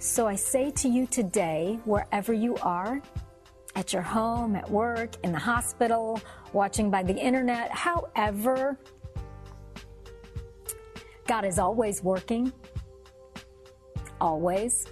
So I say to you today, wherever you are, at your home, at work, in the hospital, watching by the internet, however, God is always working. Always.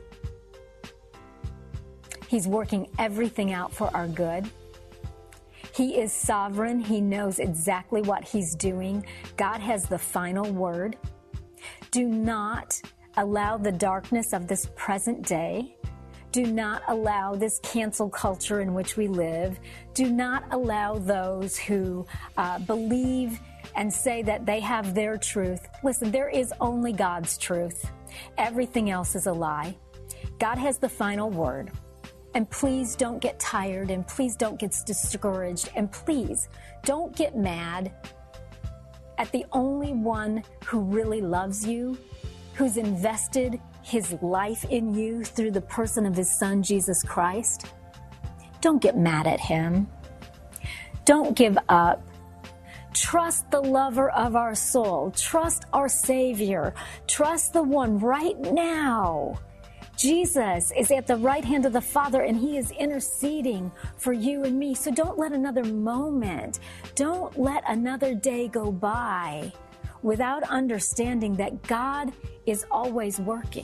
He's working everything out for our good. He is sovereign. He knows exactly what he's doing. God has the final word. Do not allow the darkness of this present day. Do not allow this cancel culture in which we live. Do not allow those who believe and say that they have their truth. Listen, there is only God's truth. Everything else is a lie. God has the final word. And please don't get tired, and please don't get discouraged, and please don't get mad at the only one who really loves you, who's invested his life in you through the person of his son, Jesus Christ. Don't get mad at him. Don't give up. Trust the lover of our soul. Trust our Savior. Trust the one right now. Jesus is at the right hand of the Father, and he is interceding for you and me. So don't let another moment, don't let another day go by without understanding that God is always working.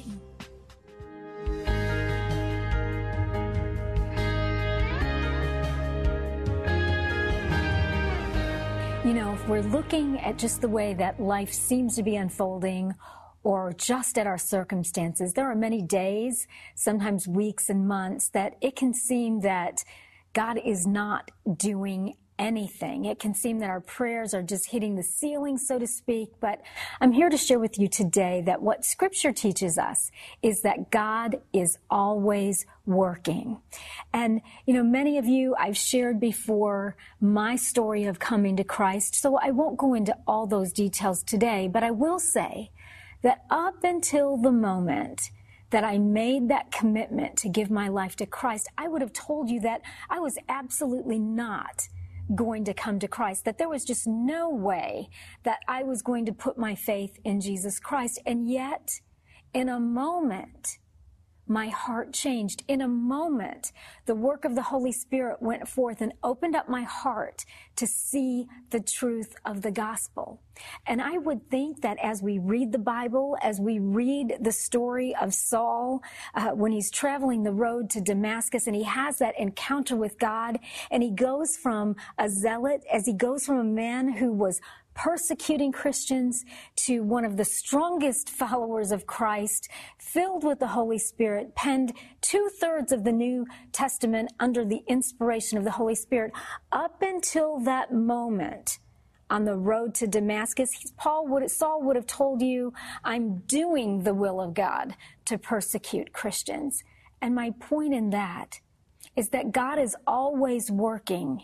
You know, if we're looking at just the way that life seems to be unfolding, or just at our circumstances, there are many days, sometimes weeks and months, that it can seem that God is not doing anything. It can seem that our prayers are just hitting the ceiling, so to speak. But I'm here to share with you today that what Scripture teaches us is that God is always working. And, you know, many of you, I've shared before my story of coming to Christ, so I won't go into all those details today, but I will say that up until the moment that I made that commitment to give my life to Christ, I would have told you that I was absolutely not going to come to Christ, that there was just no way that I was going to put my faith in Jesus Christ. And yet, in a moment, my heart changed. In a moment, the work of the Holy Spirit went forth and opened up my heart to see the truth of the gospel. And I would think that as we read the Bible, as we read the story of Saul, when he's traveling the road to Damascus and he has that encounter with God, and he goes from a zealot, as he goes from a man who was persecuting Christians to one of the strongest followers of Christ, filled with the Holy Spirit, penned 2/3 of the New Testament under the inspiration of the Holy Spirit. Up until that moment on the road to Damascus, Saul would have told you, I'm doing the will of God to persecute Christians. And my point in that is that God is always working,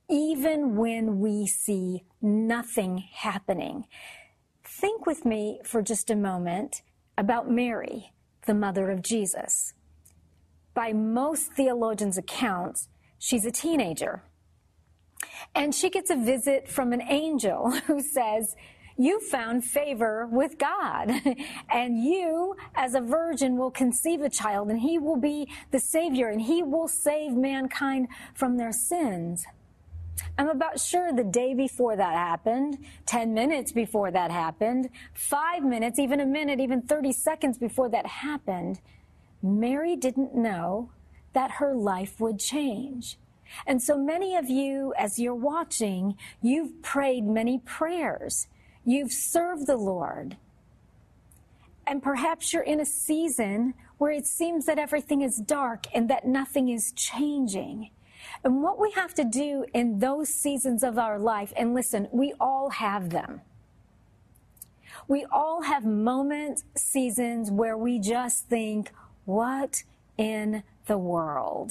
even when we see nothing happening. Think with me for just a moment about Mary, the mother of Jesus. By most theologians' accounts, she's a teenager. And she gets a visit from an angel who says, you found favor with God, and you, as a virgin, will conceive a child, and he will be the Savior, and he will save mankind from their sins. I'm about sure the day before that happened, 10 minutes before that happened, 5 minutes, even a minute, even 30 seconds before that happened, Mary didn't know that her life would change. And so many of you, as you're watching, you've prayed many prayers. You've served the Lord. And perhaps you're in a season where it seems that everything is dark and that nothing is changing. And what we have to do in those seasons of our life, and listen, we all have them. We all have moments, seasons where we just think, what in the world?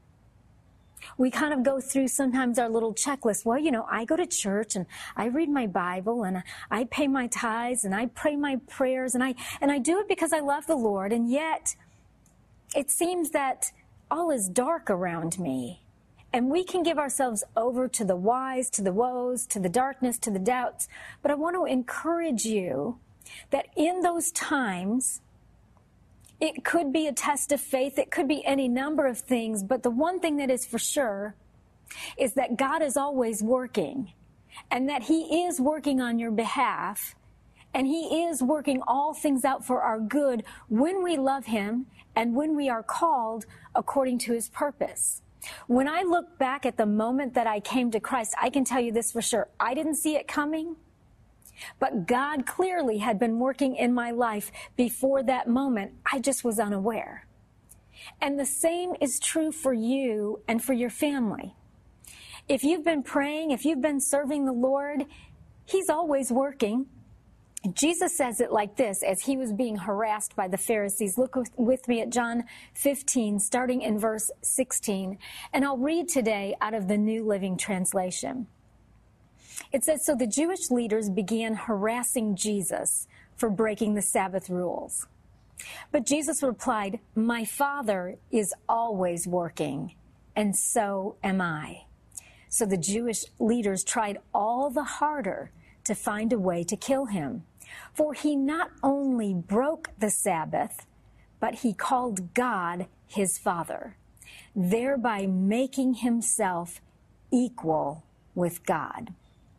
We kind of go through sometimes our little checklist. Well, you know, I go to church and I read my Bible and I pay my tithes and I pray my prayers and I do it because I love the Lord. And yet it seems that all is dark around me. And we can give ourselves over to the whys, to the woes, to the darkness, to the doubts. But I want to encourage you that in those times, It could be a test of faith. It could be any number of things. But the one thing that is for sure is that God is always working, and that he is working on your behalf, and he is working all things out for our good when we love him and when we are called according to his purpose. When I look back at the moment that I came to Christ, I can tell you this for sure. I didn't see it coming, but God clearly had been working in my life before that moment. I just was unaware. And the same is true for you and for your family. If you've been praying, if you've been serving the Lord, he's always working. Jesus says it like this as he was being harassed by the Pharisees. Look with me at John 15, starting in verse 16. And I'll read today out of the New Living Translation. It says, "So the Jewish leaders began harassing Jesus for breaking the Sabbath rules. But Jesus replied, 'My Father is always working, and so am I.' So the Jewish leaders tried all the harder to find a way to kill him. For he not only broke the Sabbath, but he called God his Father, thereby making himself equal with God."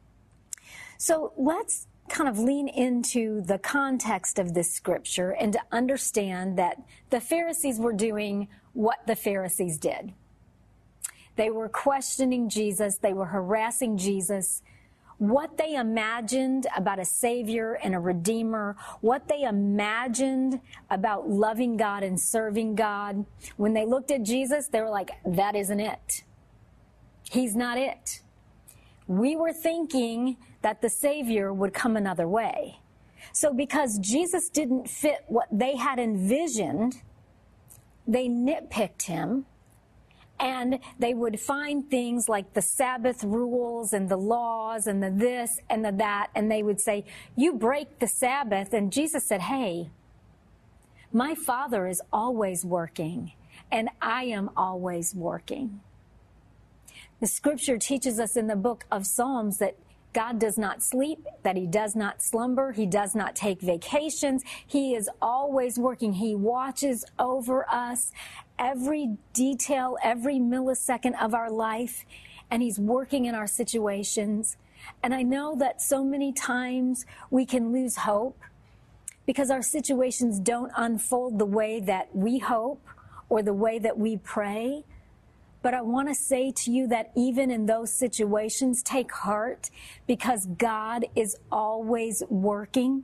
So let's kind of lean into the context of this scripture and to understand that the Pharisees were doing what the Pharisees did. They were questioning Jesus. They were harassing Jesus. What they imagined about a Savior and a Redeemer, what they imagined about loving God and serving God, when they looked at Jesus, they were like, that isn't it. He's not it. We were thinking that the Savior would come another way. So because Jesus didn't fit what they had envisioned, they nitpicked him. And they would find things like the Sabbath rules and the laws and the this and the that. And they would say, you break the Sabbath. And Jesus said, hey, my Father is always working, and I am always working. The scripture teaches us in the book of Psalms that God does not sleep, that he does not slumber, he does not take vacations. He is always working. He watches over us, every detail, every millisecond of our life, and he's working in our situations. And I know that so many times we can lose hope because our situations don't unfold the way that we hope or the way that we pray. But I want to say to you that even in those situations, take heart, because God is always working.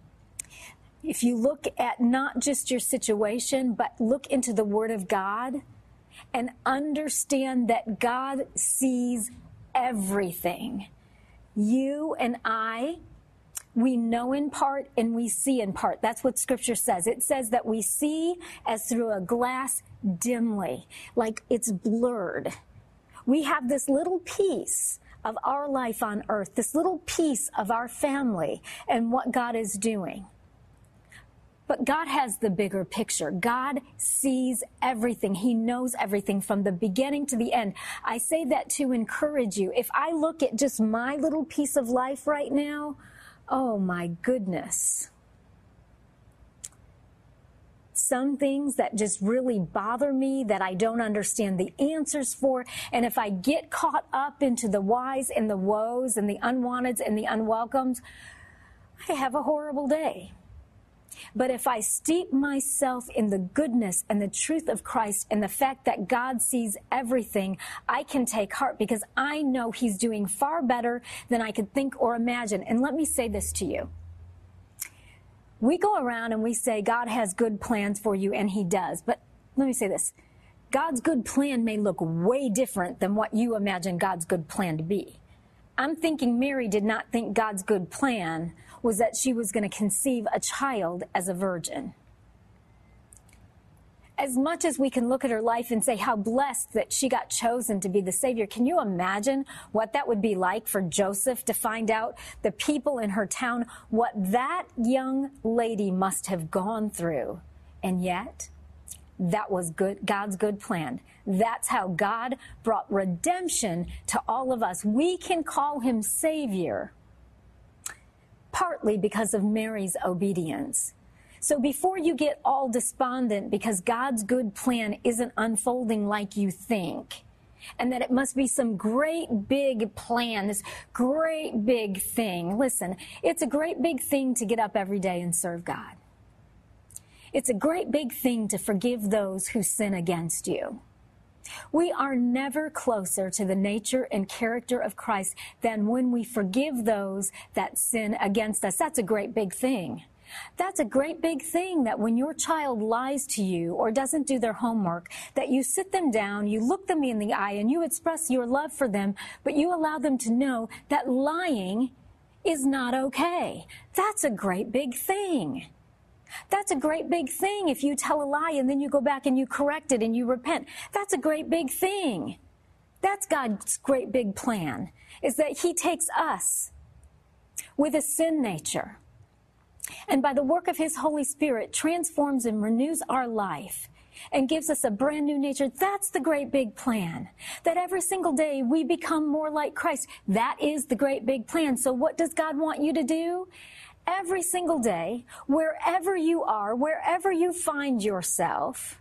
If you look at not just your situation, but look into the Word of God and understand that God sees everything. You and I, we know in part and we see in part. That's what Scripture says. It says that we see as through a glass dimly, like it's blurred. We have this little piece of our life on earth, this little piece of our family and what God is doing. But God has the bigger picture. God sees everything. He knows everything from the beginning to the end. I say that to encourage you. If I look at just my little piece of life right now, oh my goodness. Some things that just really bother me, that I don't understand the answers for. And if I get caught up into the whys and the woes and the unwanteds and the unwelcomes, I have a horrible day. But if I steep myself in the goodness and the truth of Christ and the fact that God sees everything, I can take heart because I know he's doing far better than I could think or imagine. And let me say this to you. We go around and we say God has good plans for you, and he does. But let me say this. God's good plan may look way different than what you imagine God's good plan to be. I'm thinking Mary did not think God's good plan was that she was going to conceive a child as a virgin. As much as we can look at her life and say how blessed that she got chosen to be the Savior, can you imagine what that would be like for Joseph to find out, the people in her town, what that young lady must have gone through? And yet, that was good, God's good plan. That's how God brought redemption to all of us. We can call him Savior partly because of Mary's obedience. So before you get all despondent because God's good plan isn't unfolding like you think, and that it must be some great big plan, this great big thing. Listen, it's a great big thing to get up every day and serve God. It's a great big thing to forgive those who sin against you. We are never closer to the nature and character of Christ than when we forgive those that sin against us. That's a great big thing. That's a great big thing, that when your child lies to you or doesn't do their homework, that you sit them down, you look them in the eye, and you express your love for them, but you allow them to know that lying is not okay. That's a great big thing. That's a great big thing if you tell a lie and then you go back and you correct it and you repent. That's a great big thing. That's God's great big plan, is that He takes us with a sin nature, and by the work of His Holy Spirit transforms and renews our life and gives us a brand new nature. That's the great big plan, that every single day we become more like Christ. That is the great big plan. So what does God want you to do? Every single day, wherever you are, wherever you find yourself,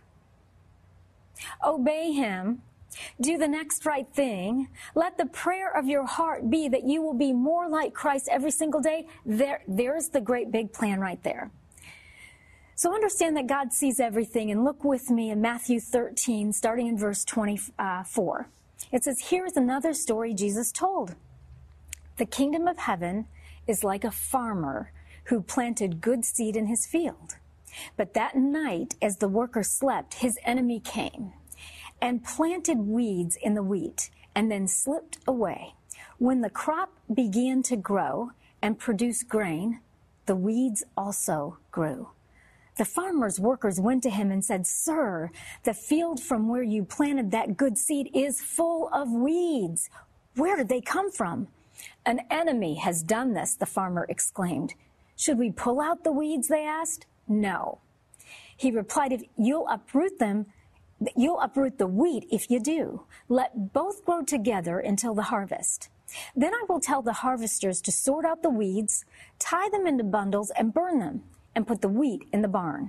obey Him. Do the next right thing. Let the prayer of your heart be that you will be more like Christ every single day. There's the great big plan right there. So understand that God sees everything, and look with me in Matthew 13, starting in verse 24. It says, "Here's another story Jesus told. The kingdom of heaven is like a farmer who planted good seed in his field. But that night, as the workers slept, his enemy came and planted weeds in the wheat, and then slipped away. When the crop began to grow and produce grain, the weeds also grew. The farmer's workers went to him and said, 'Sir, the field from where you planted that good seed is full of weeds. Where did they come from?' 'An enemy has done this,' the farmer exclaimed. 'Should we pull out the weeds?' they asked. 'No.' He replied, 'If you'll uproot the wheat if you do. Let both grow together until the harvest. Then I will tell the harvesters to sort out the weeds, tie them into bundles, and burn them, and put the wheat in the barn.'"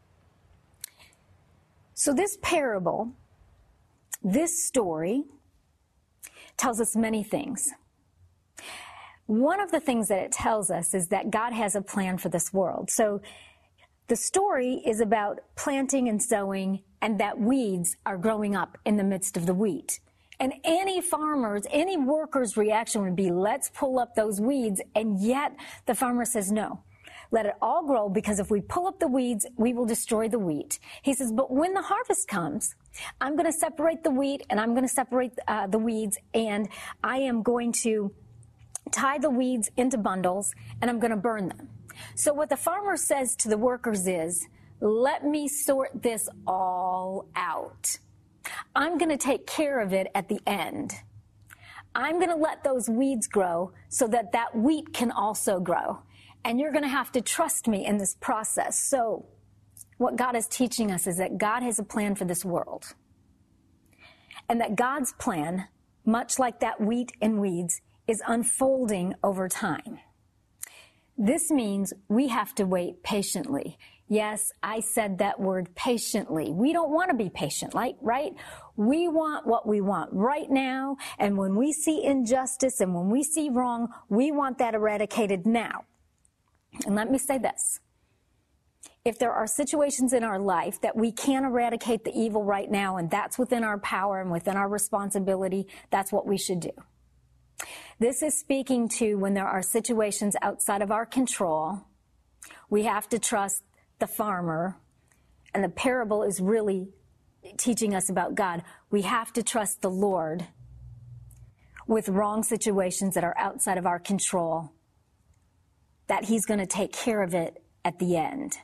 So this parable, this story, tells us many things. One of the things that it tells us is that God has a plan for this world. So the story is about planting and sowing, and that weeds are growing up in the midst of the wheat. And any farmer's, any worker's reaction would be, let's pull up those weeds. And yet the farmer says, no, let it all grow, because if we pull up the weeds, we will destroy the wheat. He says, but when the harvest comes, I'm going to separate the wheat, and I'm going to separate the weeds, and I am going to tie the weeds into bundles, and I'm going to burn them. So what the farmer says to the workers is, let me sort this all out. I'm going to take care of it at the end. I'm going to let those weeds grow so that that wheat can also grow. And you're going to have to trust me in this process. So what God is teaching us is that God has a plan for this world. And that God's plan, much like that wheat and weeds, is unfolding over time. This means we have to wait patiently. Yes, I said that word, patiently. We don't want to be patient, right? We want what we want right now, and when we see injustice and when we see wrong, we want that eradicated now. And let me say this. If there are situations in our life that we can't eradicate the evil right now, and that's within our power and within our responsibility, that's what we should do. This is speaking to when there are situations outside of our control. We have to trust the farmer, and the parable is really teaching us about God. We have to trust the Lord with wrong situations that are outside of our control, that He's going to take care of it at the end.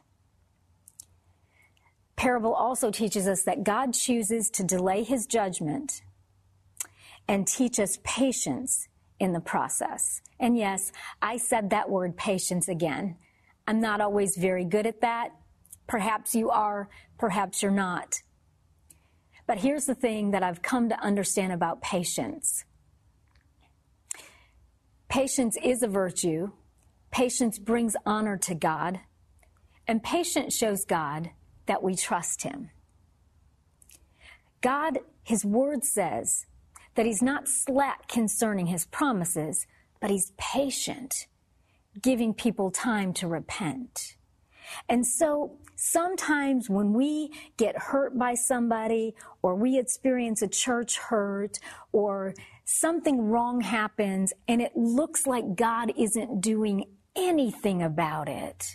Parable also teaches us that God chooses to delay His judgment and teach us patience in the process. And yes, I said that word patience again. I'm not always very good at that. Perhaps you are, perhaps you're not. But here's the thing that I've come to understand about patience. Patience is a virtue. Patience brings honor to God. And patience shows God that we trust him. God, his word says that he's not slack concerning his promises, but he's patient, giving people time to repent. And so sometimes when we get hurt by somebody, or we experience a church hurt, or something wrong happens, and it looks like God isn't doing anything about it,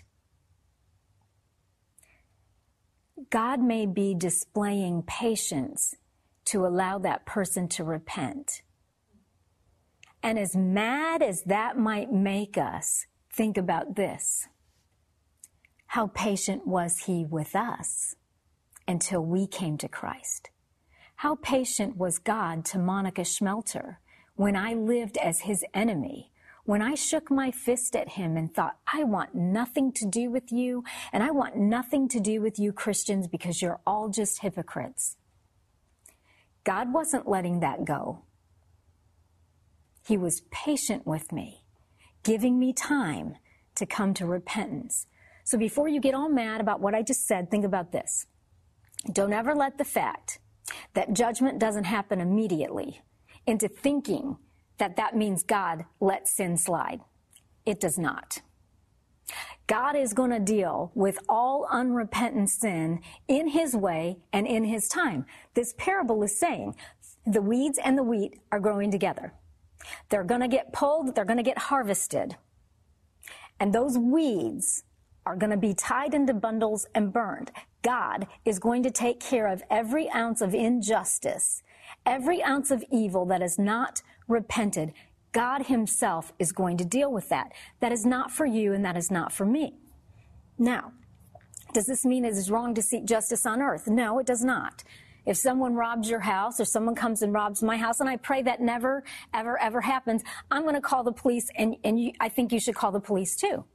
God may be displaying patience to allow that person to repent. And as mad as that might make us, think about this. How patient was he with us until we came to Christ? How patient was God to Monica Schmelter when I lived as his enemy? When I shook my fist at him and thought, I want nothing to do with you, and I want nothing to do with you Christians because you're all just hypocrites. God wasn't letting that go. He was patient with me, giving me time to come to repentance. So before you get all mad about what I just said, think about this. Don't ever let the fact that judgment doesn't happen immediately into thinking that means God lets sin slide. It does not. God is going to deal with all unrepentant sin in his way and in his time. This parable is saying the weeds and the wheat are growing together. They're going to get pulled, they're going to get harvested. And those weeds are going to be tied into bundles and burned. God is going to take care of every ounce of injustice, every ounce of evil that is not repented. God himself is going to deal with that. That is not for you and that is not for me. Now, does this mean it is wrong to seek justice on earth? No, it does not. If someone robs your house or someone comes and robs my house, and I pray that never, ever, ever happens, I'm going to call the police, and I think you should call the police too.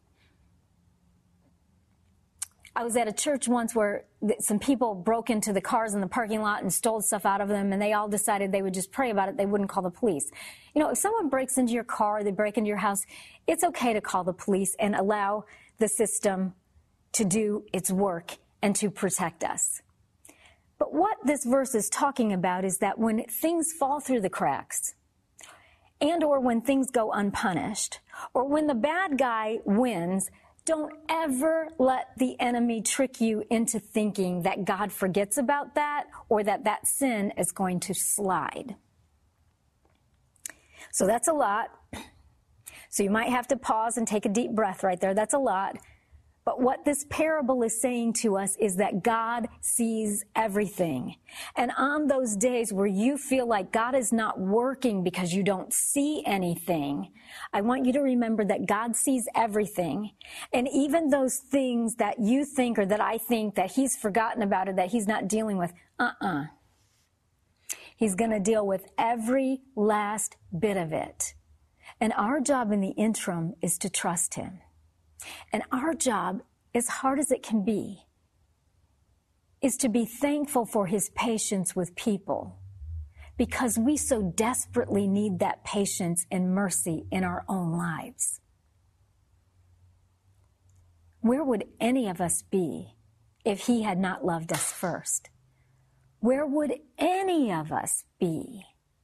I was at a church once where some people broke into the cars in the parking lot and stole stuff out of them, and they all decided they would just pray about it. They wouldn't call the police. You know, if someone breaks into your car, they break into your house, it's okay to call the police and allow the system to do its work and to protect us. But what this verse is talking about is that when things fall through the cracks, and or when things go unpunished, or when the bad guy wins, don't ever let the enemy trick you into thinking that God forgets about that or that sin is going to slide. So that's a lot. So you might have to pause and take a deep breath right there. That's a lot. But what this parable is saying to us is that God sees everything. And on those days where you feel like God is not working because you don't see anything, I want you to remember that God sees everything. And even those things that you think or that I think that he's forgotten about or that he's not dealing with, He's going to deal with every last bit of it. And our job in the interim is to trust him. And our job, as hard as it can be, is to be thankful for his patience with people, because we so desperately need that patience and mercy in our own lives. Where would any of us be if he had not loved us first? Where would any of us be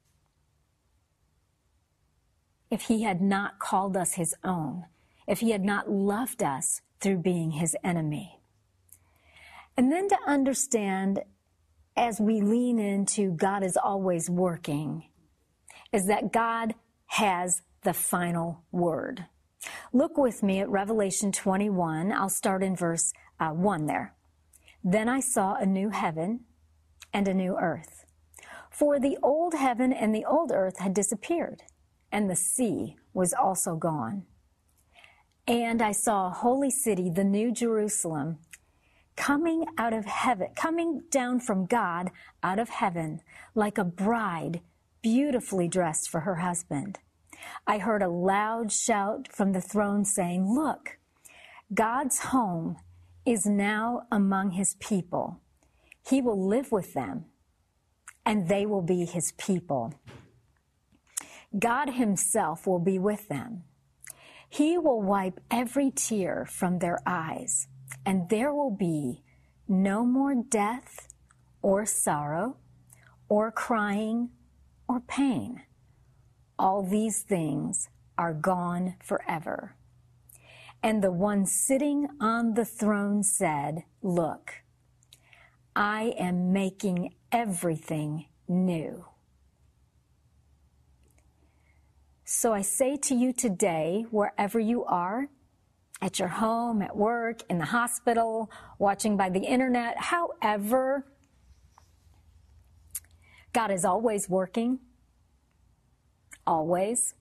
if he had not called us his own? If he had not loved us through being his enemy? And then to understand, as we lean into God is always working, is that God has the final word. Look with me at Revelation 21. I'll start in verse 1 there. Then I saw a new heaven and a new earth. For the old heaven and the old earth had disappeared, and the sea was also gone. And I saw a holy city, the new Jerusalem, coming out of heaven, coming down from God out of heaven, like a bride beautifully dressed for her husband. I heard a loud shout from the throne saying, "Look, God's home is now among his people. He will live with them, and they will be his people. God himself will be with them. He will wipe every tear from their eyes, and there will be no more death or sorrow or crying or pain. All these things are gone forever. And the one sitting on the throne said, "Look, I am making everything new." So I say to you today, wherever you are, at your home, at work, in the hospital, watching by the internet, however, God is always working. Always.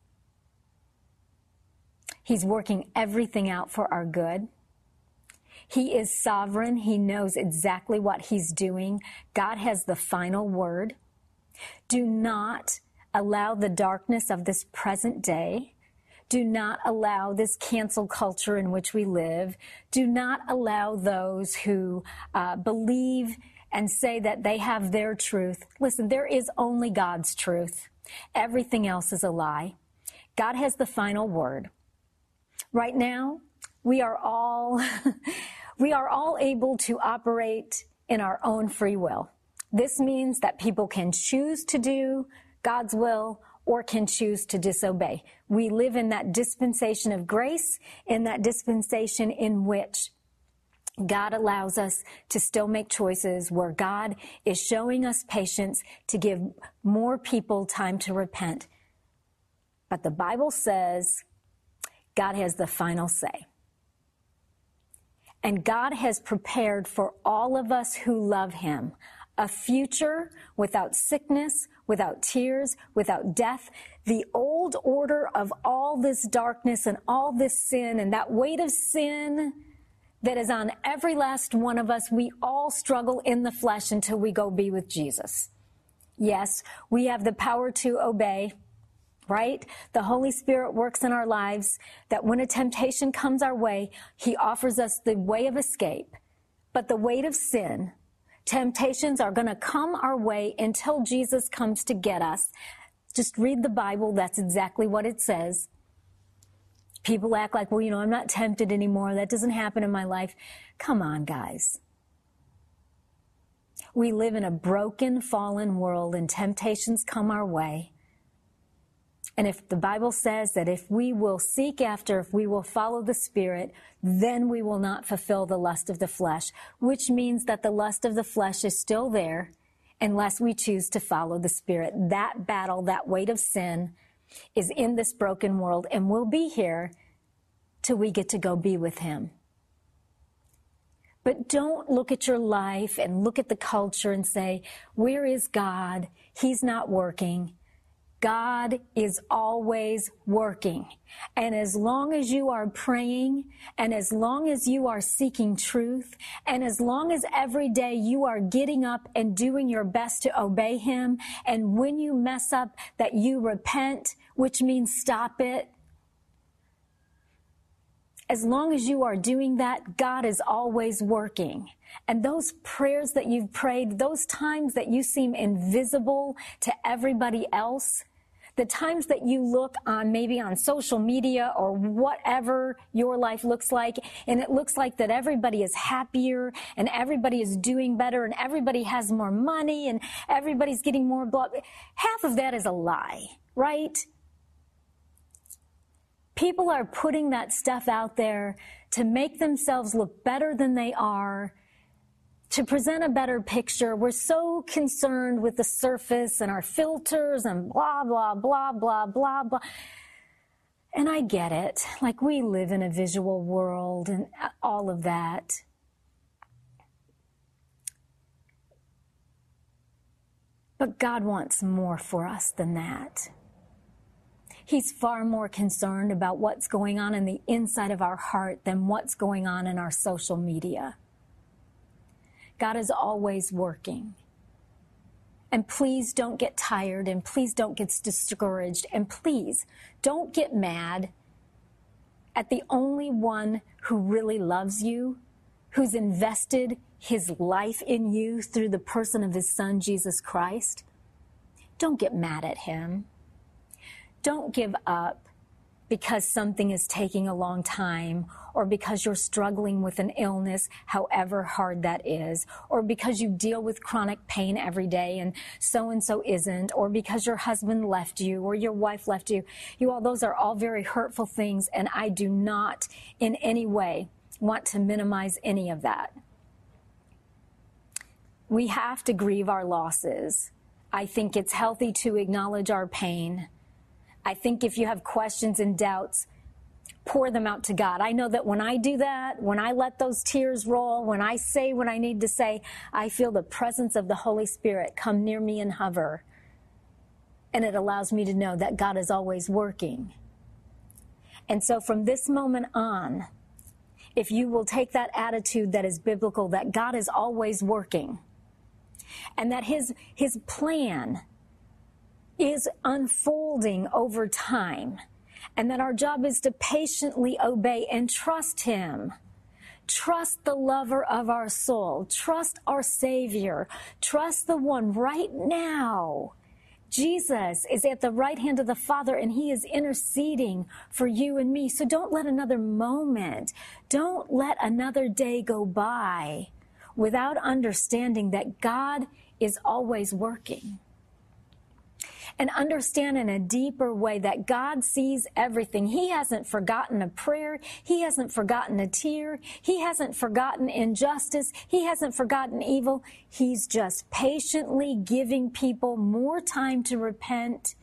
He's working everything out for our good. He is sovereign. He knows exactly what he's doing. God has the final word. Do not allow the darkness of this present day. Do not allow this cancel culture in which we live. Do not allow those who believe and say that they have their truth. Listen, there is only God's truth. Everything else is a lie. God has the final word. Right now, we are all able to operate in our own free will. This means that people can choose to do God's will or can choose to disobey. We live in that dispensation of grace, in that dispensation in which God allows us to still make choices, where God is showing us patience to give more people time to repent. But the Bible says God has the final say. And God has prepared for all of us who love him a future without sickness, without tears, without death. The old order of all this darkness and all this sin and that weight of sin that is on every last one of us, we all struggle in the flesh until we go be with Jesus. Yes, we have the power to obey, right? The Holy Spirit works in our lives that when a temptation comes our way, he offers us the way of escape. But the weight of sin, temptations are going to come our way until Jesus comes to get us. Just read the Bible. That's exactly what it says. People act like, well, I'm not tempted anymore. That doesn't happen in my life. Come on, guys. We live in a broken, fallen world, and temptations come our way. And if the Bible says that if we will seek after, if we will follow the Spirit, then we will not fulfill the lust of the flesh, which means that the lust of the flesh is still there unless we choose to follow the Spirit. That battle, that weight of sin is in this broken world and will be here till we get to go be with him. But don't look at your life and look at the culture and say, where is God? He's not working. God is always working. And as long as you are praying, and as long as you are seeking truth, and as long as every day you are getting up and doing your best to obey him, and when you mess up, that you repent, which means stop it. As long as you are doing that, God is always working. And those prayers that you've prayed, those times that you seem invisible to everybody else, the times that you look on maybe on social media or whatever your life looks like, and it looks like that everybody is happier and everybody is doing better and everybody has more money and everybody's getting more blah. Half of that is a lie, right? People are putting that stuff out there to make themselves look better than they are, to present a better picture. We're so concerned with the surface and our filters and blah, blah, blah, blah, blah, blah. And I get it. Like, we live in a visual world and all of that. But God wants more for us than that. He's far more concerned about what's going on in the inside of our heart than what's going on in our social media. God is always working. And please don't get tired, and please don't get discouraged, and please don't get mad at the only one who really loves you, who's invested his life in you through the person of his Son, Jesus Christ. Don't get mad at him. Don't give up because something is taking a long time, or because you're struggling with an illness, however hard that is, or because you deal with chronic pain every day and so isn't, or because your husband left you or your wife left you. Those are all very hurtful things, and I do not in any way want to minimize any of that. We have to grieve our losses. I think it's healthy to acknowledge our pain. I think if you have questions and doubts, pour them out to God. I know that when I do that, when I let those tears roll, when I say what I need to say, I feel the presence of the Holy Spirit come near me and hover. And it allows me to know that God is always working. And so from this moment on, if you will take that attitude that is biblical, that God is always working, and that his plan is unfolding over time, and that our job is to patiently obey and trust him. Trust the lover of our soul. Trust our Savior. Trust the one right now. Jesus is at the right hand of the Father, and he is interceding for you and me. So don't let another moment, don't let another day go by without understanding that God is always working. And understand in a deeper way that God sees everything. He hasn't forgotten a prayer. He hasn't forgotten a tear. He hasn't forgotten injustice. He hasn't forgotten evil. He's just patiently giving people more time to repent,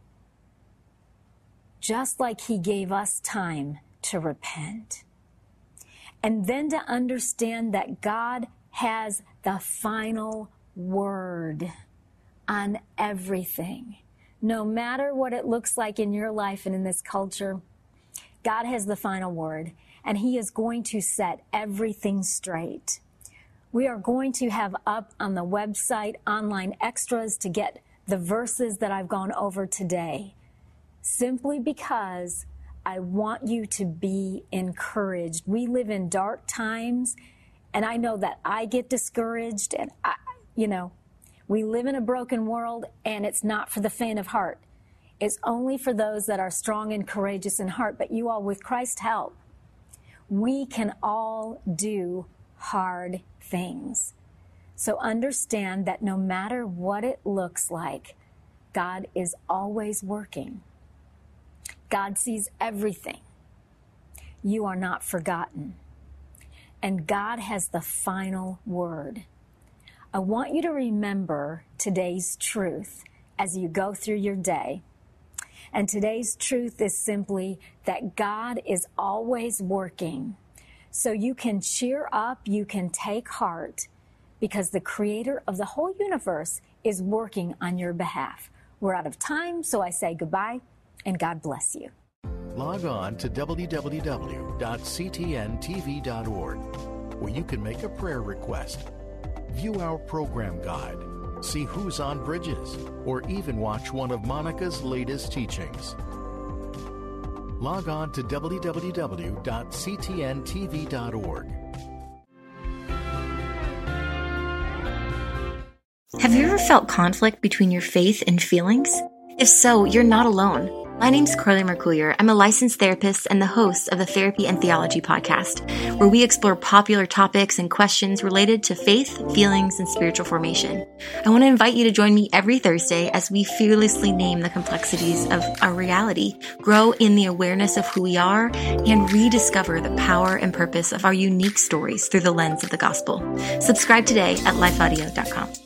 just like he gave us time to repent. And then to understand that God has the final word on everything. No matter what it looks like in your life and in this culture, God has the final word, and he is going to set everything straight. We are going to have up on the website online extras to get the verses that I've gone over today, simply because I want you to be encouraged. We live in dark times, and I know that I get discouraged, and we live in a broken world, and it's not for the faint of heart. It's only for those that are strong and courageous in heart. But you all, with Christ's help, we can all do hard things. So understand that no matter what it looks like, God is always working. God sees everything. You are not forgotten. And God has the final word. I want you to remember today's truth as you go through your day. And today's truth is simply that God is always working. So you can cheer up, you can take heart, because the creator of the whole universe is working on your behalf. We're out of time, so I say goodbye, and God bless you. Log on to www.ctntv.org, where you can make a prayer request, view our program guide, see who's on bridges, or even watch one of Monica's latest teachings. Log on to www.ctntv.org. Have you ever felt conflict between your faith and feelings? If so, you're not alone. My name's Carly Mercoulier. I'm a licensed therapist and the host of the Therapy and Theology podcast, where we explore popular topics and questions related to faith, feelings, and spiritual formation. I want to invite you to join me every Thursday as we fearlessly name the complexities of our reality, grow in the awareness of who we are, and rediscover the power and purpose of our unique stories through the lens of the gospel. Subscribe today at lifeaudio.com.